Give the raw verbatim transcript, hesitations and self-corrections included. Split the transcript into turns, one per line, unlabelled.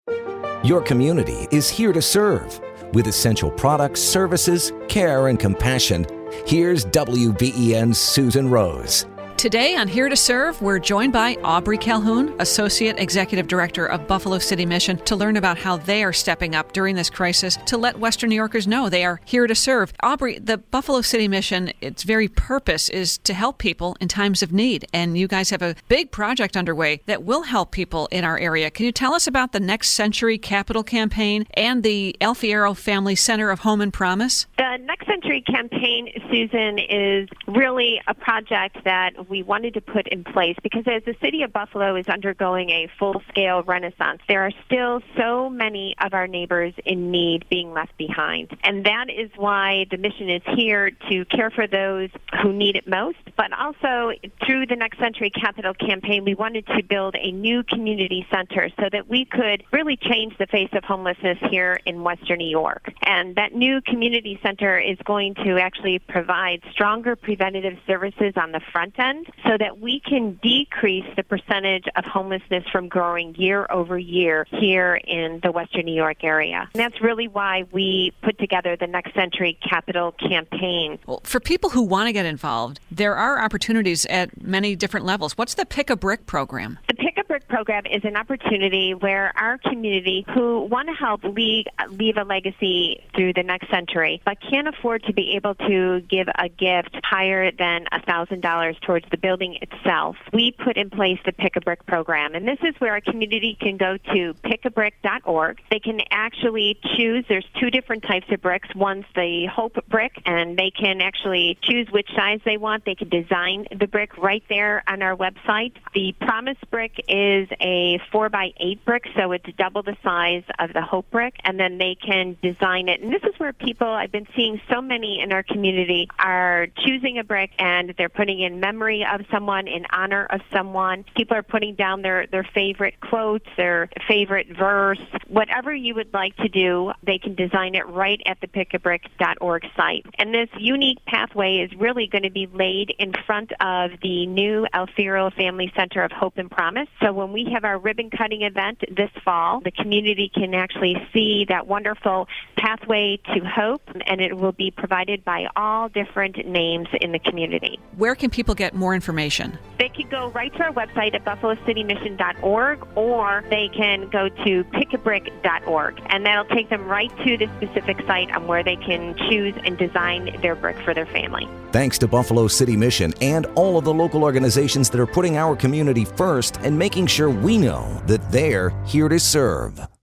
Your community is here to serve. With essential products, services, care, and compassion, here's W B E N's Susan Rose.
Today on Here to Serve, we're joined by Aubrey Calhoun, Associate Executive Director of Buffalo City Mission, to learn about how they are stepping up during this crisis to let Western New Yorkers know they are here to serve. Aubrey, the Buffalo City Mission, its very purpose is to help people in times of need, and you guys have a big project underway that will help people in our area. Can you tell us about the Next Century Capital Campaign and the Alfiero Family Center of Home and Promise?
The Next Century Campaign, Susan, is really a project that we wanted to put in place because as the city of Buffalo is undergoing a full-scale renaissance, there are still so many of our neighbors in need being left behind. And that is why the mission is here to care for those who need it most. But also, through the Next Century Capital Campaign, we wanted to build a new community center so that we could really change the face of homelessness here in Western New York. And that new community center is going to actually provide stronger preventative services on the front end, so that we can decrease the percentage of homelessness from growing year over year here in the Western New York area. And that's really why we put together the Next Century Capital Campaign.
Well, for people who want to get involved, there are opportunities at many different levels. What's the Pick a Brick program?
The Pick a Brick program is an opportunity where our community who want to help leave, leave a legacy through the next century, but can't afford to be able to give a gift higher than one thousand dollars towards the building itself, we put in place the Pick a Brick program. And this is where a community can go to pick a brick dot org. They can actually choose, there's two different types of bricks. One's the Hope brick, and they can actually choose which size they want. They can design the brick right there on our website. The Promise brick is a four by eight brick, so it's double the size of the Hope brick, and then they can design it. And this is where people, I've been seeing so many in our community, are choosing a brick and they're putting in memory of someone, in honor of someone. People are putting down their, their favorite quotes, their favorite verse. Whatever you would like to do, they can design it right at the pick a brick dot org site. And this unique pathway is really going to be laid in front of the new Alfiero Family Center of Hope and Promise. So when we have our ribbon cutting event this fall, the community can actually see that wonderful pathway to hope, and it will be provided by all different names in the community.
Where can people get more information?
They can go right to our website at buffalo city mission dot org, or they can go to pick a brick dot org, and that'll take them right to the specific site on where they can choose and design their brick for their family.
Thanks to Buffalo City Mission and all of the local organizations that are putting our community first and making sure we know that they're here to serve.